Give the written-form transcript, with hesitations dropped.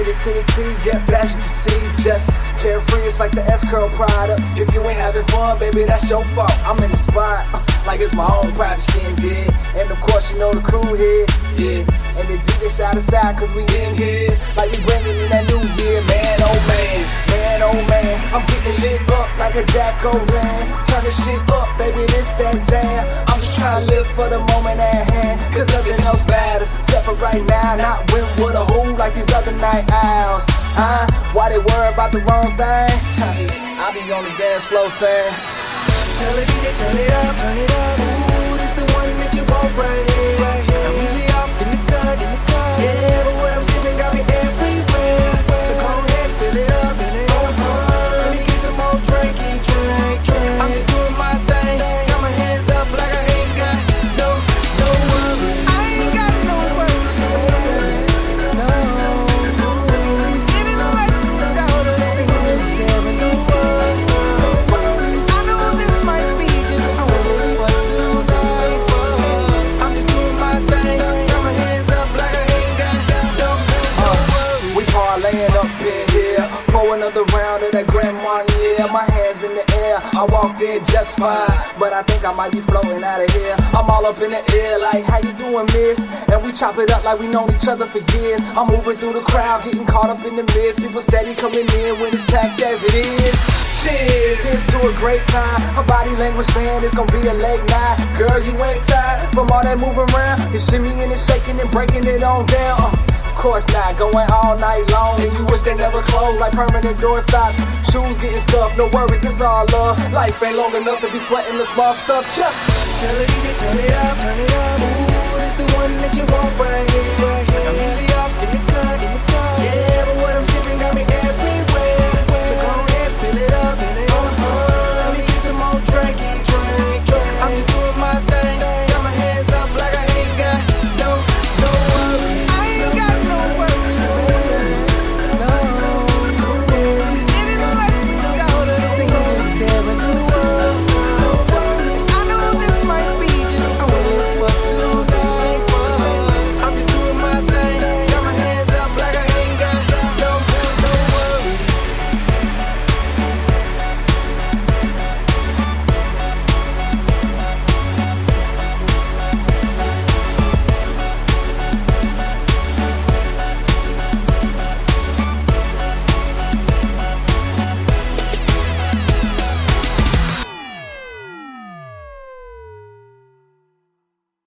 get it to the T, yeah, as you can see, just carefree, it's like the S-Curl product. If you ain't having fun, baby, that's your fault. I'm in the spot, like it's my own private shindig. And of course, you know the crew here, yeah. And the DJ shout us out, cause we in here, like we bringing in that new year, man, oh man, man, oh man. I'm getting lit up like a Jack O'Lan. Turn the shit up, baby, this that jam. I'm just trying to live for the moment at hand, cause nothing else matters, except for right now, not when with a who like these other night owls. Why they worry about the wrong thing? I be on the dance floor saying, tell the DJ, turn it up, turn it up. Ooh, this the one that you want right here, right here. I'm really off in the cut, yeah, but what I'm sipping got me everywhere. So go ahead, fill it up, let me get some more drinky, drink. I'm just doing my thing, got my hands up like I ain't got no worries. I ain't got no worries, baby, no. Living a life without a single care in the world. I know this might be just only for tonight, but I'm just doing my thing, got my hands up like I ain't got no worries. we parlaying up in here, pour another round of that Grand Marnier. My hands in the air, I walked in just fine, but I think I might be floating out of here. I'm all up in the air like, how you doing, miss? And we chop it up like we known each other for years. I'm moving through the crowd, getting caught up in the midst. People steady coming in when it's packed as it is. Cheers, here's to a great time. Her body language saying it's gonna be a late night. Girl, you ain't tired from all that moving around. You're shimmying and shaking and breaking it on down. Of course not, going all night long, and you wish they never closed like permanent door stops. Shoes getting scuffed, no worries, it's all love. Life ain't long enough to be sweating the small stuff. Just tell the DJ, turn it up, ooh, it's the one that you want right here.